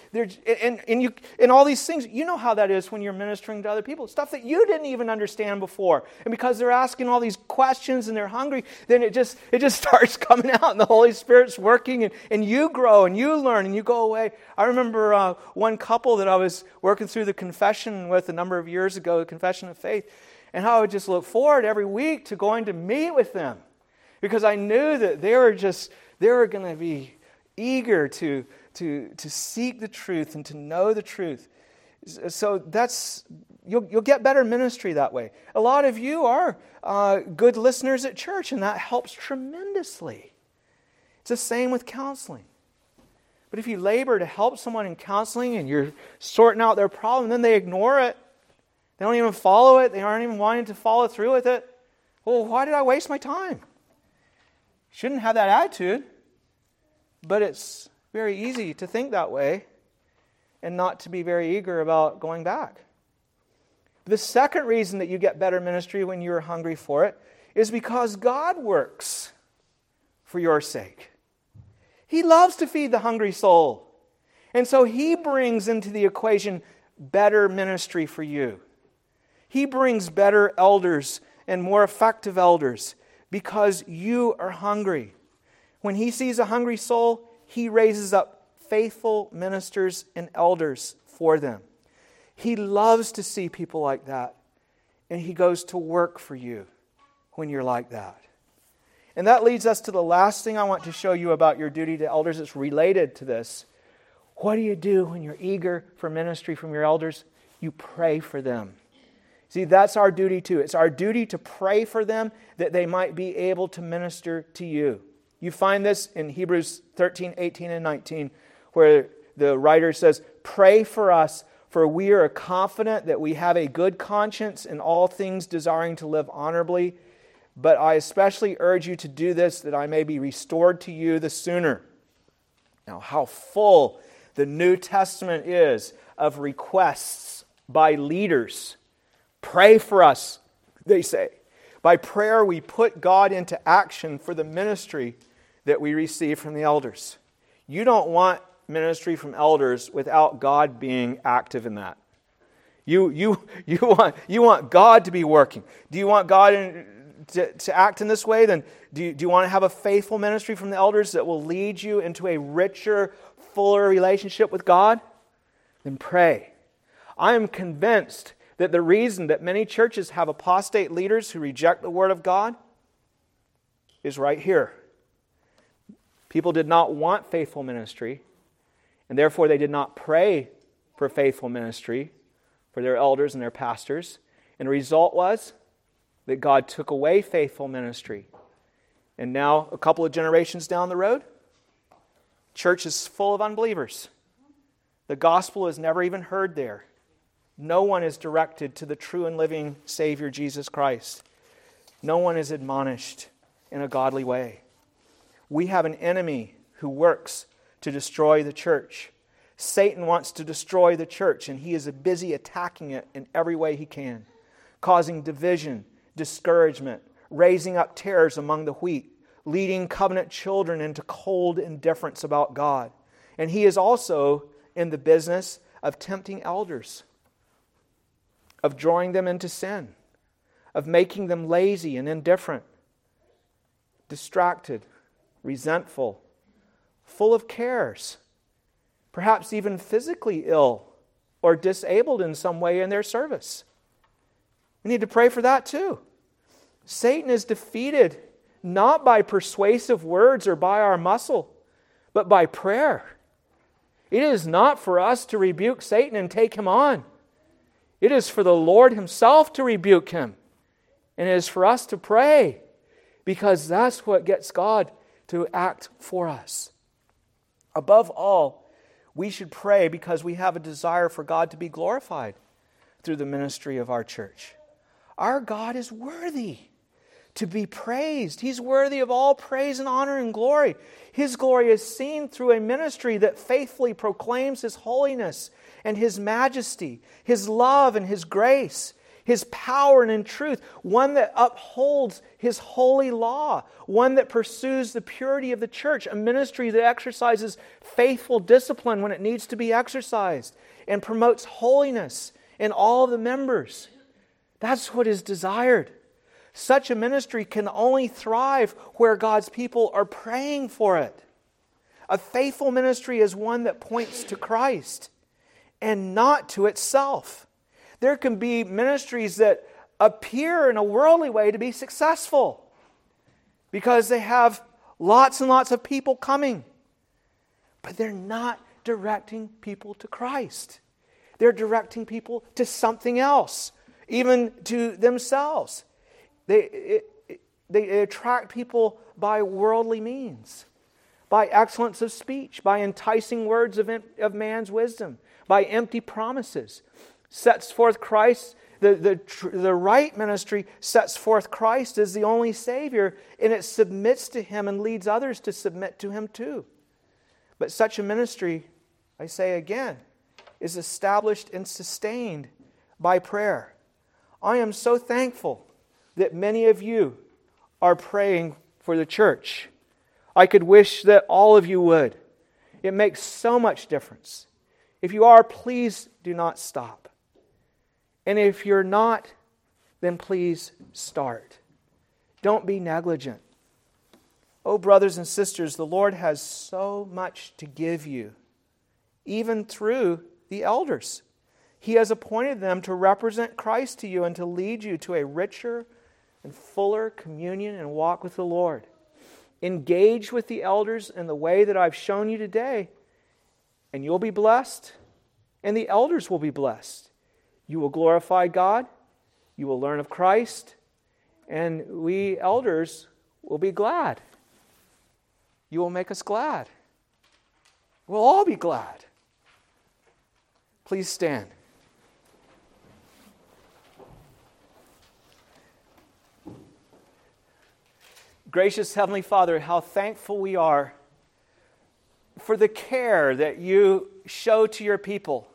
and all these things. You know how that is when you're ministering to other people. Stuff that you didn't even understand before. And because they're asking all these questions and they're hungry, then it just starts coming out and the Holy Spirit's working and you grow and you learn and you go away. I remember one couple that I was working through the confession with a number of years ago, the Confession of Faith, and how I would just look forward every week to going to meet with them because I knew that they were going to be eager to seek the truth and to know the truth. So you'll get better ministry that way. A lot of you are good listeners at church, and that helps tremendously. It's the same with counseling. But if you labor to help someone in counseling and you're sorting out their problem, then they ignore it. They don't even follow it. They aren't even wanting to follow through with it. Well, why did I waste my time? Shouldn't have that attitude. But it's very easy to think that way and not to be very eager about going back. The second reason that you get better ministry when you're hungry for it is because God works for your sake. He loves to feed the hungry soul. And so He brings into the equation better ministry for you. He brings better elders and more effective elders because you are hungry. When He sees a hungry soul, He raises up faithful ministers and elders for them. He loves to see people like that, and He goes to work for you when you're like that. And that leads us to the last thing I want to show you about your duty to elders. It's related to this. What do you do when you're eager for ministry from your elders? You pray for them. See, that's our duty too. It's our duty to pray for them that they might be able to minister to you. You find this in Hebrews 13, 18, and 19, where the writer says, "Pray for us, for we are confident that we have a good conscience in all things, desiring to live honorably. But I especially urge you to do this, that I may be restored to you the sooner." Now, how full the New Testament is of requests by leaders. Pray for us, they say. By prayer, we put God into action for the ministry that we receive from the elders. You don't want ministry from elders without God being active in that. You want God to be working. Do you want God to act in this way? Then do you want to have a faithful ministry from the elders that will lead you into a richer, fuller relationship with God? Then pray. I am convinced that the reason that many churches have apostate leaders who reject the Word of God is right here. People did not want faithful ministry, and therefore they did not pray for faithful ministry for their elders and their pastors. And the result was that God took away faithful ministry. And now, a couple of generations down the road, church is full of unbelievers. The gospel is never even heard there. No one is directed to the true and living Savior, Jesus Christ. No one is admonished in a godly way. We have an enemy who works to destroy the church. Satan wants to destroy the church, and he is busy attacking it in every way he can, causing division, discouragement, raising up tares among the wheat, leading covenant children into cold indifference about God. And he is also in the business of tempting elders, of drawing them into sin, of making them lazy and indifferent, distracted, resentful, full of cares, perhaps even physically ill or disabled in some way in their service. We need to pray for that too. Satan is defeated not by persuasive words or by our muscle, but by prayer. It is not for us to rebuke Satan and take him on. It is for the Lord Himself to rebuke him. And it is for us to pray, because that's what gets God to act for us. Above all, we should pray because we have a desire for God to be glorified through the ministry of our church. Our God is worthy to be praised. He's worthy of all praise and honor and glory. His glory is seen through a ministry that faithfully proclaims His holiness and His majesty, His love and His grace, His power and in truth, one that upholds His holy law, one that pursues the purity of the church, a ministry that exercises faithful discipline when it needs to be exercised, and promotes holiness in all of the members. That's what is desired. Such a ministry can only thrive where God's people are praying for it. A faithful ministry is one that points to Christ and not to itself. There can be ministries that appear in a worldly way to be successful because they have lots and lots of people coming, but they're not directing people to Christ. They're directing people to something else, even to themselves. They attract people by worldly means, by excellence of speech, by enticing words of man's wisdom, by empty promises. Sets forth Christ, the right ministry sets forth Christ as the only Savior, and it submits to Him and leads others to submit to Him too. But such a ministry, I say again, is established and sustained by prayer. I am so thankful that many of you are praying for the church. I could wish that all of you would. It makes so much difference. If you are, please do not stop. And if you're not, then please start. Don't be negligent. Oh, brothers and sisters, the Lord has so much to give you, even through the elders. He has appointed them to represent Christ to you and to lead you to a richer and fuller communion and walk with the Lord. Engage with the elders in the way that I've shown you today, and you'll be blessed, and the elders will be blessed. You will glorify God, You will learn of Christ, and we elders will be glad. You will make us glad. We'll all be glad. Please stand. Gracious Heavenly Father, how thankful we are for the care that you show to your people.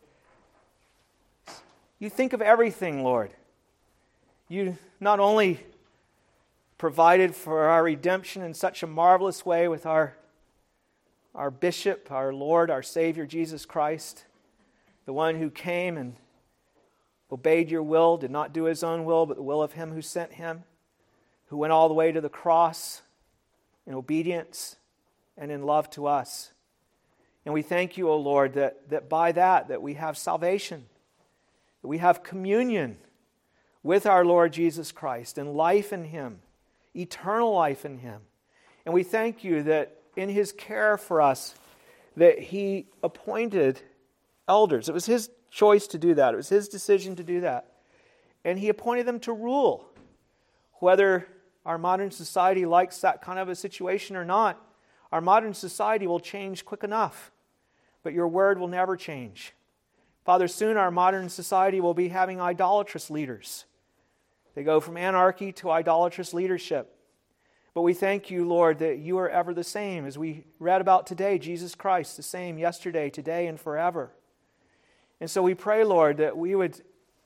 You think of everything, Lord. You not only provided for our redemption in such a marvelous way with our bishop, our Lord, our Savior, Jesus Christ, the one who came and obeyed your will, did not do his own will, but the will of him who sent him, who went all the way to the cross in obedience and in love to us. And we thank you, O Lord, that by that we have salvation, that we have communion with our Lord Jesus Christ and life in him, eternal life in him. And we thank you that in his care for us, that he appointed elders. It was his choice to do that. It was his decision to do that. And he appointed them to rule. Whether our modern society likes that kind of a situation or not, our modern society will change quick enough. But your word will never change. Father, soon our modern society will be having idolatrous leaders. They go from anarchy to idolatrous leadership. But we thank you, Lord, that you are ever the same. As we read about today, Jesus Christ, the same yesterday, today, and forever. And so we pray, Lord, that we would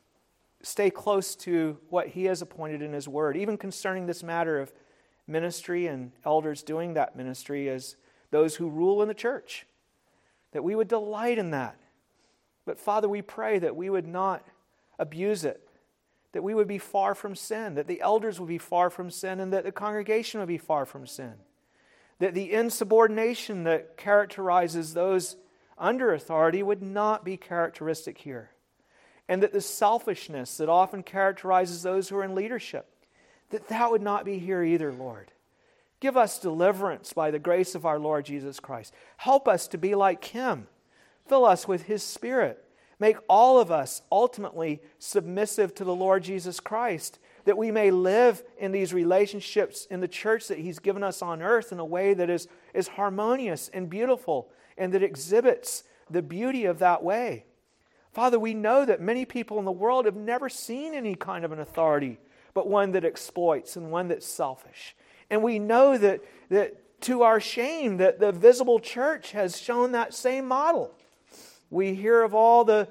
stay close to what he has appointed in his word, even concerning this matter of ministry and elders doing that ministry as those who rule in the church, that we would delight in that. But Father, we pray that we would not abuse it, that we would be far from sin, that the elders would be far from sin, and that the congregation would be far from sin, that the insubordination that characterizes those under authority would not be characteristic here, and that the selfishness that often characterizes those who are in leadership, that would not be here either, Lord. Give us deliverance by the grace of our Lord Jesus Christ. Help us to be like him. Fill us with his Spirit. Make all of us ultimately submissive to the Lord Jesus Christ, that we may live in these relationships in the church that he's given us on earth in a way that is harmonious and beautiful, and that exhibits the beauty of that way. Father, we know that many people in the world have never seen any kind of an authority, but one that exploits and one that's selfish. And we know that to our shame, that the visible church has shown that same model. We hear of all the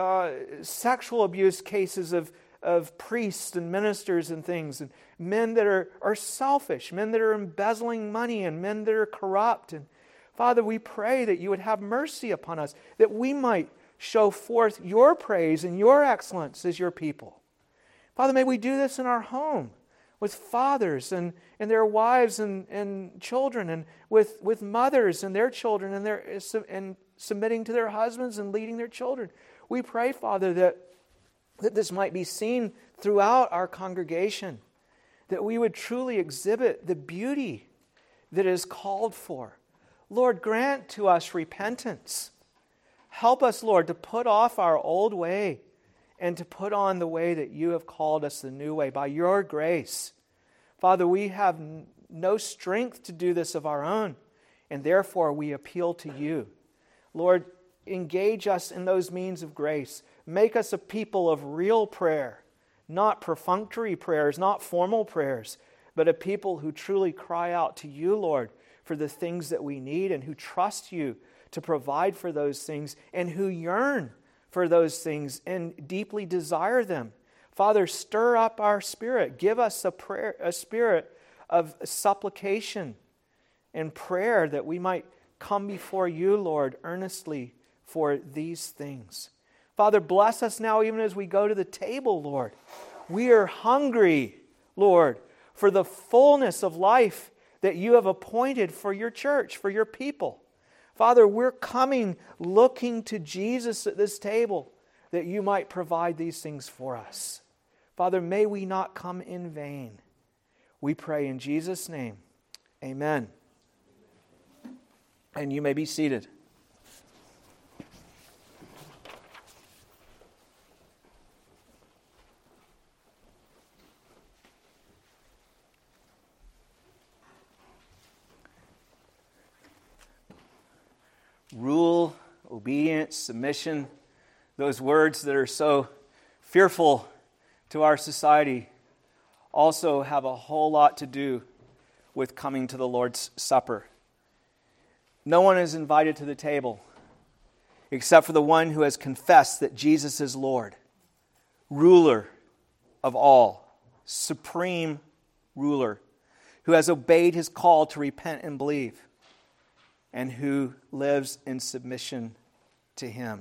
sexual abuse cases of priests and ministers and things, and men that are selfish, men that are embezzling money, and men that are corrupt. And Father, we pray that you would have mercy upon us, that we might show forth your praise and your excellence as your people. Father, may we do this in our home, with fathers and their wives and children, and with mothers and their children, and submitting to their husbands and leading their children. We pray, Father, that this might be seen throughout our congregation, that we would truly exhibit the beauty that is called for. Lord, grant to us repentance. Help us, Lord, to put off our old way and to put on the way that you have called us, the new way, by your grace. Father, we have no strength to do this of our own, and therefore we appeal to you. Lord, engage us in those means of grace. Make us a people of real prayer, not perfunctory prayers, not formal prayers, but a people who truly cry out to you, Lord, for the things that we need, and who trust you to provide for those things, and who yearn for those things and deeply desire them. Father, stir up our spirit. Give us a spirit of supplication and prayer, that we might come before you, Lord, earnestly for these things. Father, bless us now even as we go to the table, Lord. We are hungry, Lord, for the fullness of life that you have appointed for your church, for your people. Father, we're coming looking to Jesus at this table, that you might provide these things for us. Father, may we not come in vain. We pray in Jesus' name. Amen. And you may be seated. Rule, obedience, submission, those words that are so fearful to our society, also have a whole lot to do with coming to the Lord's Supper. No one is invited to the table except for the one who has confessed that Jesus is Lord, ruler of all, supreme ruler, who has obeyed his call to repent and believe, and who lives in submission to him.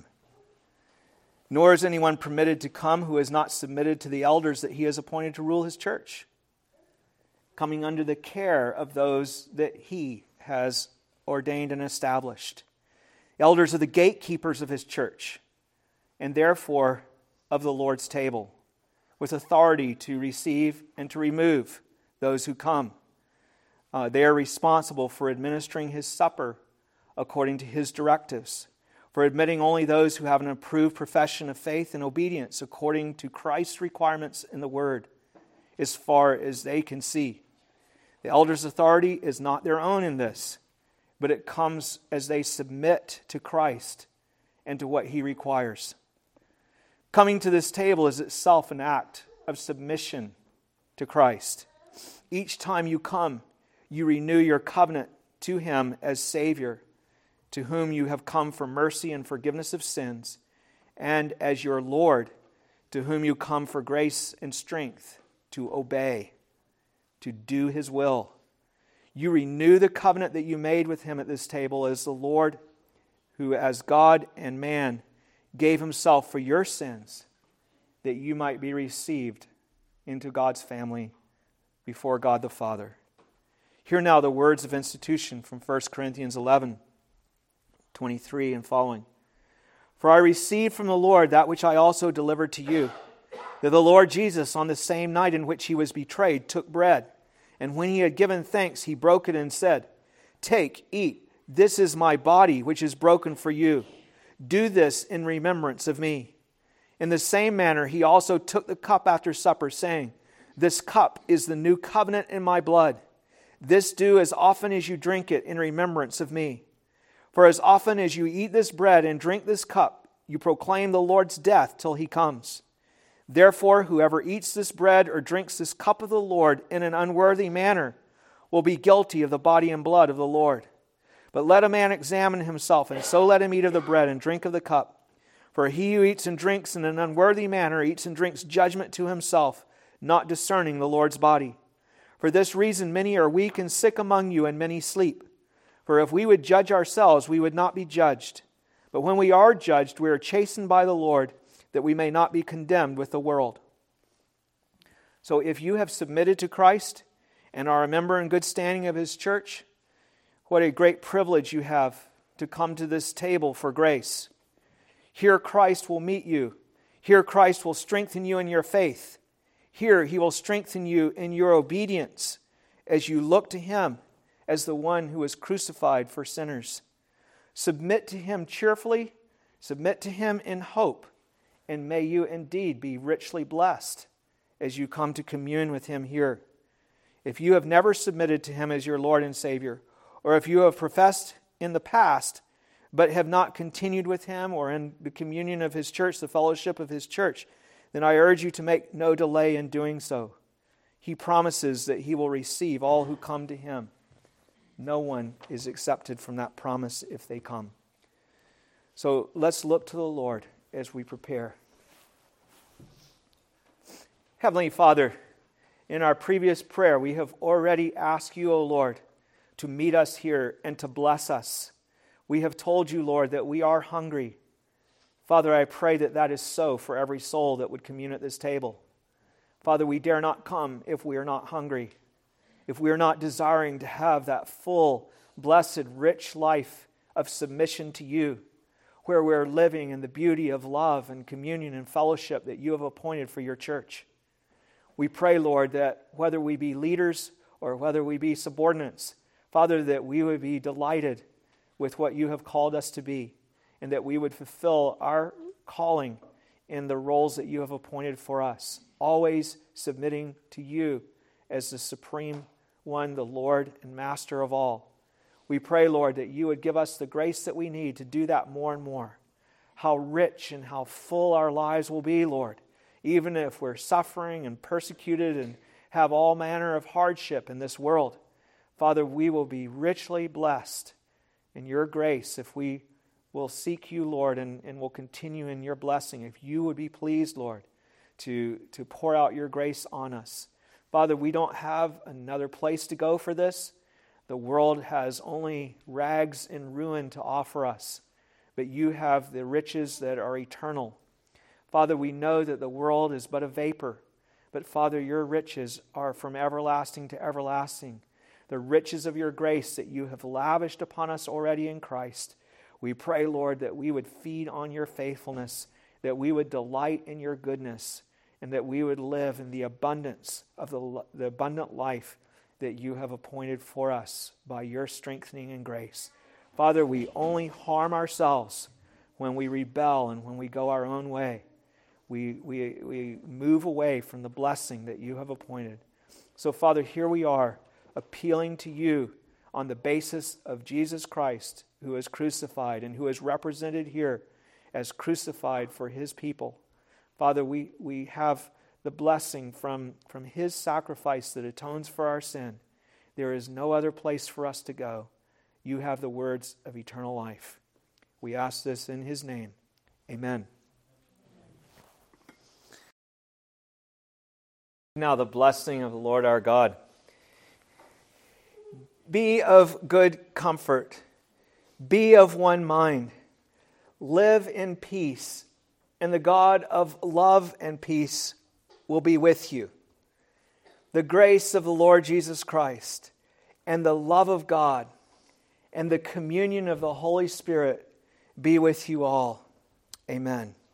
Nor is anyone permitted to come who is not submitted to the elders that he has appointed to rule his church, coming under the care of those that he has ordained and established. Elders are the gatekeepers of his church, and therefore of the Lord's table, with authority to receive and to remove those who come. They are responsible for administering his supper according to his directives, for admitting only those who have an approved profession of faith and obedience according to Christ's requirements in the Word, as far as they can see. The elders' authority is not their own in this, but it comes as they submit to Christ and to what he requires. Coming to this table is itself an act of submission to Christ. Each time you come, you renew your covenant to him as Savior, to whom you have come for mercy and forgiveness of sins, and as your Lord, to whom you come for grace and strength to obey, to do his will. You renew the covenant that you made with him at this table as the Lord, who as God and man gave himself for your sins, that you might be received into God's family before God the Father. Hear now the words of institution from 1 Corinthians 11:23 and following. For I received from the Lord that which I also delivered to you, that the Lord Jesus, on the same night in which he was betrayed, took bread, and when he had given thanks, he broke it and said, Take, eat, this is my body, which is broken for you. Do this in remembrance of me. In the same manner, he also took the cup after supper, saying, This cup is the new covenant in my blood. This do as often as you drink it in remembrance of me. For as often as you eat this bread and drink this cup, you proclaim the Lord's death till he comes. Therefore, whoever eats this bread or drinks this cup of the Lord in an unworthy manner will be guilty of the body and blood of the Lord. But let a man examine himself, and so let him eat of the bread and drink of the cup. For he who eats and drinks in an unworthy manner eats and drinks judgment to himself, not discerning the Lord's body. For this reason many are weak and sick among you, and many sleep. For if we would judge ourselves, we would not be judged. But when we are judged, we are chastened by the Lord, that we may not be condemned with the world. So if you have submitted to Christ and are a member in good standing of his church, what a great privilege you have to come to this table for grace. Here Christ will meet you. Here Christ will strengthen you in your faith. Here he will strengthen you in your obedience as you look to him as the one who was crucified for sinners. Submit to him cheerfully, submit to him in hope, and may you indeed be richly blessed as you come to commune with him here. If you have never submitted to him as your Lord and Savior, or if you have professed in the past, but have not continued with him or in the communion of his church, the fellowship of his church, then I urge you to make no delay in doing so. He promises that he will receive all who come to him. No one is accepted from that promise if they come. So let's look to the Lord as we prepare. Heavenly Father, in our previous prayer, we have already asked you, O Lord, to meet us here and to bless us. We have told you, Lord, that we are hungry. Father, I pray that that is so for every soul that would commune at this table. Father, we dare not come if we are not hungry, if we are not desiring to have that full, blessed, rich life of submission to you, where we're living in the beauty of love and communion and fellowship that you have appointed for your church. We pray, Lord, that whether we be leaders or whether we be subordinates, Father, that we would be delighted with what you have called us to be, and that we would fulfill our calling in the roles that you have appointed for us, always submitting to you as the supreme one, the Lord and Master of all. We pray, Lord, that you would give us the grace that we need to do that more and more. How rich and how full our lives will be, Lord, even if we're suffering and persecuted and have all manner of hardship in this world. Father, we will be richly blessed in your grace if we will seek you, Lord, and will continue in your blessing. If you would be pleased, Lord, to pour out your grace on us. Father, we don't have another place to go for this. The world has only rags and ruin to offer us, but you have the riches that are eternal. Father, we know that the world is but a vapor, but Father, your riches are from everlasting to everlasting. The riches of your grace that you have lavished upon us already in Christ. We pray, Lord, that we would feed on your faithfulness, that we would delight in your goodness, and that we would live in the abundance of the abundant life that you have appointed for us by your strengthening and grace. Father, we only harm ourselves when we rebel and when we go our own way. We move away from the blessing that you have appointed. So, Father, here we are, appealing to you on the basis of Jesus Christ, who is crucified and who is represented here as crucified for his people. Father, we have the blessing from his sacrifice that atones for our sin. There is no other place for us to go. You have the words of eternal life. We ask this in his name. Amen. Now the blessing of the Lord our God. Be of good comfort. Be of one mind. Live in peace, and the God of love and peace will be with you. The grace of the Lord Jesus Christ and the love of God and the communion of the Holy Spirit be with you all. Amen.